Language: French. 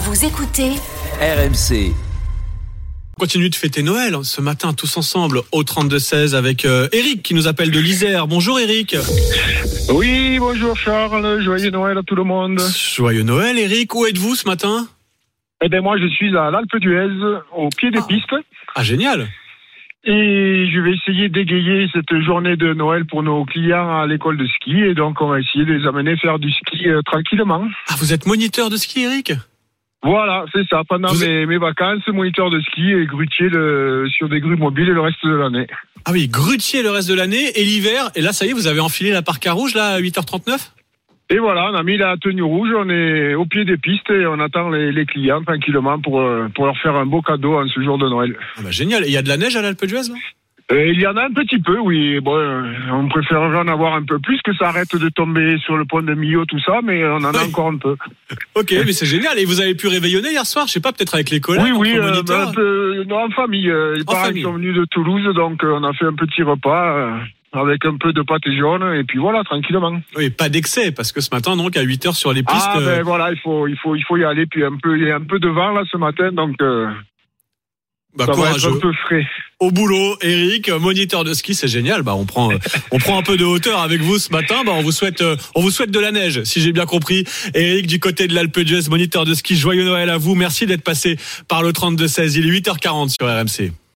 Vous écoutez RMC. On continue de fêter Noël ce matin tous ensemble au 32-16 avec Eric qui nous appelle de l'Isère. Bonjour Eric. Oui, bonjour Charles, joyeux Noël à tout le monde. Joyeux Noël Eric, où êtes-vous ce matin ? Eh bien moi je suis à l'Alpe d'Huez, au pied des pistes. Ah génial. Et je vais essayer d'égayer cette journée de Noël pour nos clients à l'école de ski. Et donc on va essayer de les amener faire du ski tranquillement. Ah vous êtes moniteur de ski Eric ? Voilà, c'est ça. Pendant mes vacances, moniteur de ski et grutier sur des grues mobiles le reste de l'année. Ah oui, grutier le reste de l'année et l'hiver. Et là ça y est, vous avez enfilé la parka rouge là à 8h39 ? Et voilà, on a mis la tenue rouge, on est au pied des pistes et on attend les clients tranquillement pour leur faire un beau cadeau en ce jour de Noël. Ah bah génial. Et il y a de la neige à l'Alpe d'Huez là ? Il y en a un petit peu, oui. Bon, on préférerait en avoir un peu plus, que ça arrête de tomber sur le pont de Millau, tout ça, mais on en a encore un peu. Ok, mais c'est génial. Et vous avez pu réveillonner hier soir ? Je sais pas, peut-être avec les collègues. Oui, un peu, en famille. Les parents sont venus de Toulouse, donc on a fait un petit repas avec un peu de pâté jaune, et puis voilà, tranquillement. Oui, pas d'excès, parce que ce matin, donc, à 8h sur les pistes... Ah, ben voilà, il faut y aller, puis il y a un peu de vent, là, ce matin, donc... ça va être un peu frais. Au boulot, Eric, moniteur de ski, c'est génial. On prend un peu de hauteur avec vous ce matin. On vous souhaite de la neige, si j'ai bien compris. Eric, du côté de l'Alpe d'Huez, moniteur de ski, joyeux Noël à vous. Merci d'être passé par le 32-16. Il est 8h40 sur RMC.